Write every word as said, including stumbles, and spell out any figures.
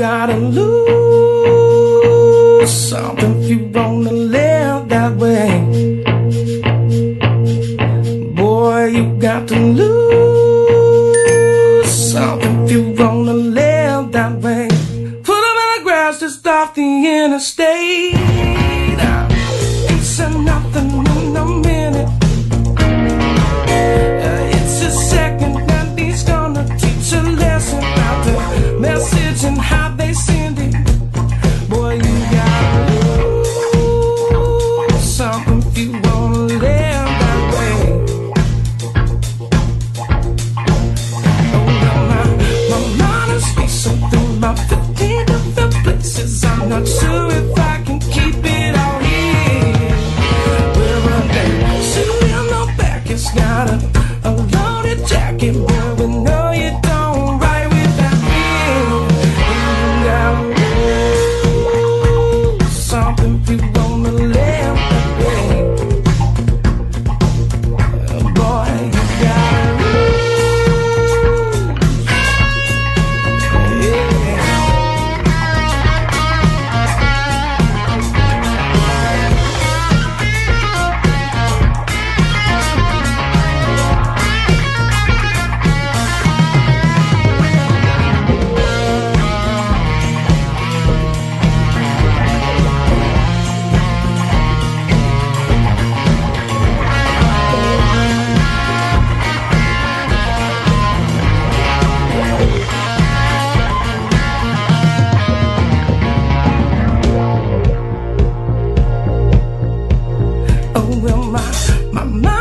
gotta lose something if you wanna live that way. Boy, you got to lose something if you wanna live that way. Put them in the grass just off the interstate. Ain't said nothing in a minute. Uh, it's a second and he's gonna teach a lesson about the message and how they send it. Boy, you gotta lose something if you wanna live that way. Oh, well, my, my mind is racing through about fifteen different places. I'm not sure if I can keep it all here. We're a day, sitting in the back, it's got a, a loaded jacket. Boy, we know you don't ride with that bill. You gotta lose something if you wanna live that way. Uh, boy, you gotta lose. Yeah. Oh, well, my, my mind